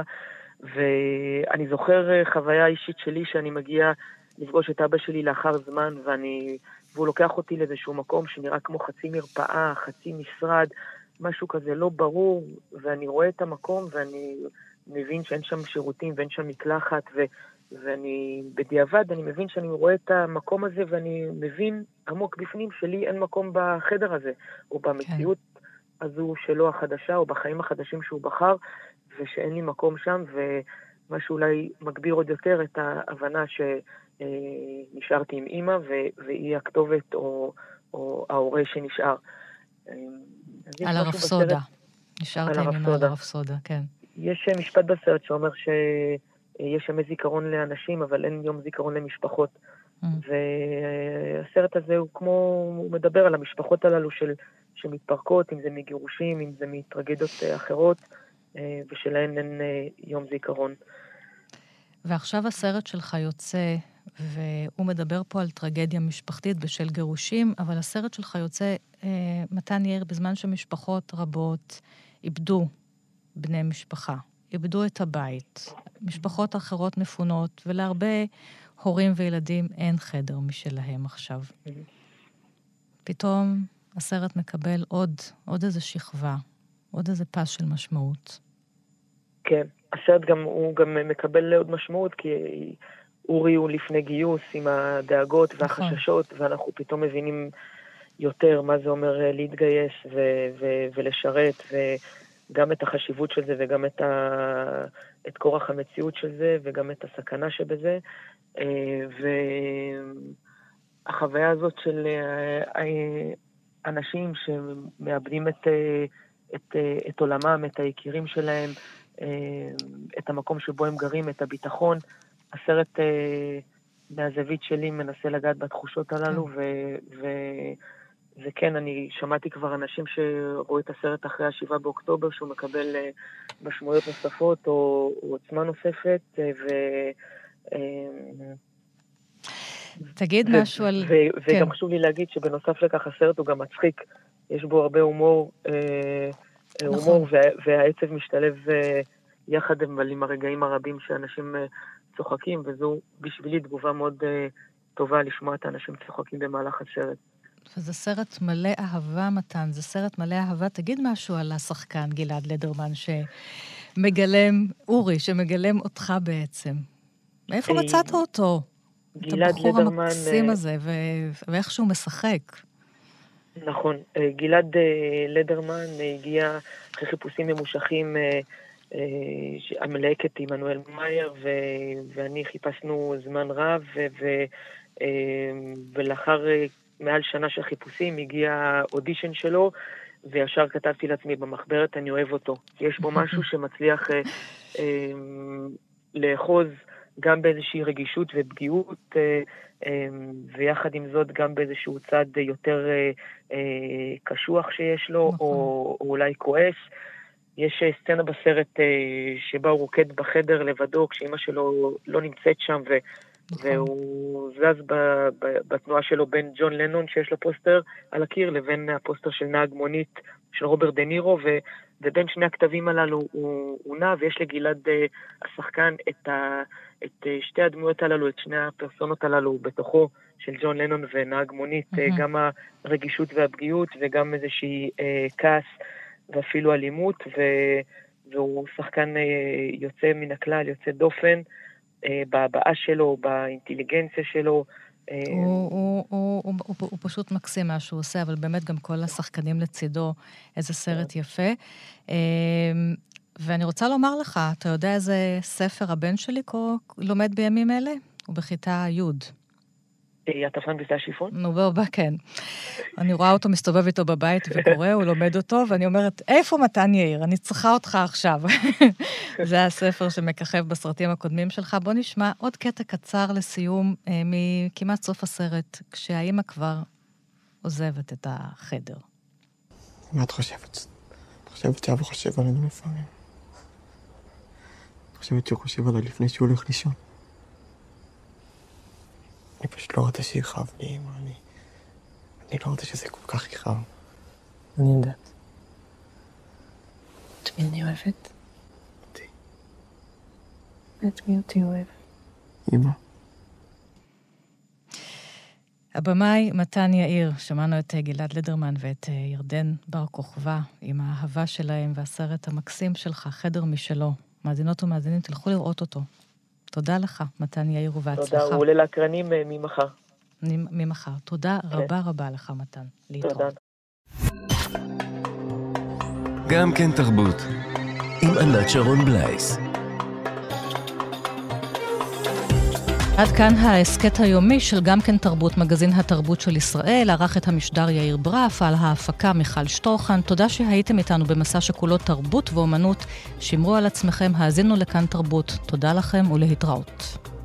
ואני זוכר חוויה אישית שלי שאני מגיע לפגוש את אבא שלי לאחר זמן, ואני... והוא לוקח אותי לאיזשהו מקום שנראה כמו חצי מרפאה, חצי משרד, משהו כזה לא ברור, ואני רואה את המקום ואני מבין שאין שם שירותים ואין שם מקלחת, ו... ואני בדיעבד, אני מבין שאני רואה את המקום הזה, ואני מבין עמוק בפנים שלי אין מקום בחדר הזה, או במציאות כן. הזו שלו החדשה, או בחיים החדשים שהוא בחר, ושאין לי מקום שם, ומה שאולי מגביר עוד יותר את ההבנה ש... נשארתי עם אמא, והיא הכתובת או, או ההורה שנשאר. על הרפסודה. נשארתי עם אמא על הרפסודה, כן. יש משפט בסרט שאומר שיש ימי זיכרון לאנשים, אבל אין יום זיכרון למשפחות. והסרט הזה הוא כמו, הוא מדבר על המשפחות הללו של, שמתפרקות, אם זה מגירושים, אם זה מטרגדיות אחרות, ושלהן אין יום זיכרון. ועכשיו הסרט שלך יוצא, והוא מדבר פה על טרגדיה משפחתית בשל גירושים, אבל הסרט שלך יוצא, אה, מתן יאיר, בזמן שמשפחות רבות איבדו בני משפחה, איבדו את הבית, משפחות אחרות מפונות, ולהרבה הורים וילדים אין חדר משלהם עכשיו. פתאום הסרט מקבל עוד, עוד איזה שכבה, עוד איזה פס של משמעות. כן, הסרט גם, הוא גם מקבל עוד משמעות, כי אורי הוא לפני גיוס עם הדאגות והחששות, ואנחנו פתאום מבינים יותר מה זה אומר להתגייס ו- ו- ולשרת, וגם את החשיבות של זה, וגם את, ה- את כורח המציאות של זה, וגם את הסכנה שבזה. והחוויה הזאת של אנשים שמאבדים את, את, את עולמם, את היקירים שלהם, את המקום שבו הם גרים, את הביטחון, הסרט מהזווית שלי מנסה לגעת בתחושות הללו, וכן, אני שמעתי כבר אנשים שראו את הסרט אחרי השבעה באוקטובר, שהוא מקבל משמעויות נוספות או עוצמה נוספת, ו... תגיד משהו על... וגם חשוב לי להגיד שבנוסף לכך הסרט הוא גם מצחיק, יש בו הרבה הומור, הומור והעצב משתלב יחד עם הרגעים הרבים שאנשים צוחקים, וזו בשבילי תגובה מאוד טובה לשמוע את האנשים צוחקים במהלך הסרט. וזה סרט מלא אהבה, מתן, זה סרט מלא אהבה. תגיד משהו על השחקן גלעד לדרמן שמגלם, אורי, שמגלם אותך בעצם. מאיפה מצאת אותו? את הבחור המקסים הזה, ואיך שהוא משחק. נכון, גלעד לדרמן הגיע אחרי חיפושים ממושכים, המלהקת עמנואל מאייר ואני חיפשנו זמן רב, ולאחר מעל שנה של חיפושים הגיע אודישן שלו, וישר כתבתי לעצמי במחברת, אני אוהב אותו. יש בו משהו שמצליח לאחוז גם באיזושהי רגישות ופגיעות, ויחד עם זאת גם באיזשהו צד יותר קשוח שיש לו, או אולי כועס. יש סצנה בסרט שבה הוא רוקד בחדר לבדו, כשאמא שלו לא נמצאת שם, והוא הוא זז ב, ב, בתנועה שלו בין ג'ון לנון, שיש לו פוסטר על הקיר, לבין הפוסטר של נהג מונית של רוברט דה נירו, ו, ובין שני הכתבים הללו הוא, הוא נע, ויש לגלעד השחקן את, ה, את שתי הדמויות הללו, את שני הפרסונות הללו בתוכו, של ג'ון לנון ונהג מונית, mm-hmm. גם הרגישות והפגיעות, וגם איזושהי אה, כעס ואפילו אלימות, ו, והוא שחקן אה, יוצא מן הכלל, יוצא דופן, אה, בהבעה שלו, באינטליגנציה שלו. אה, הוא, הוא, הוא, הוא, הוא, הוא פשוט מקסים מה שהוא עושה, אבל באמת גם כל השחקנים לצידו, איזה סרט יפה. אה, ואני רוצה לומר לך, אתה יודע איזה ספר הבן שלי לומד בימים אלה? הוא בכיתה י'. יעטפן בשדה השיפון? נו, בוא, כן. אני רואה אותו מסתובב איתו בבית וקורא, הוא לומד אותו, ואני אומרת, איפה מתן יאיר? אני צריכה אותך עכשיו. זה הספר שמככב בסרטים הקודמים שלך. בוא נשמע עוד קטע קצר לסיום, אה, מכמעט סוף הסרט, כשהאימא כבר עוזבת את החדר. מה את חושבת? את חושבת שאבא חושב עלינו לפעמים? את חושבת שהוא חושב עליי לפני שהוא הולך לישון? אני פשוט לא רוצה שיחב לי, אמא, אני... אני לא רוצה שזה כל כך יחב. אני יודעת. את מי אני אוהבת? אותי. את מי אותי אוהב? אמא. הבמאי מתן יאיר, שמענו את גלעד לדרמן ואת ירדן בר כוכבא עם האהבה שלהם והסרט המקסים שלך, חדר משלו. מאזינות ומאזינים, תלכו לראות אותו. תודה לך, מתן יאיר, ובהצלחה. תודה, הוא עולה להקרנים ממחר. ממחר. תודה רבה רבה לך, מתן. להתראות. גם כן תרבות, עם ענת שרון בלייס. עד כאן ההסקט היומי של גם כן תרבות, מגזין התרבות של ישראל. ערך את המשדר יאיר ברף, על ההפקה מיכל שטרוחן. תודה שהייתם איתנו במסע שכולו תרבות ואומנות. שמרו על עצמכם, האזינו לכאן תרבות. תודה לכם ולהתראות.